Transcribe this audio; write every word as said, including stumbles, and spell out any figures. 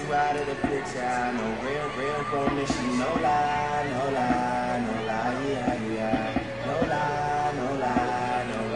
you out of the picture. No real, real permission. No lie, no lie, no lie, yeah, yeah. No lie.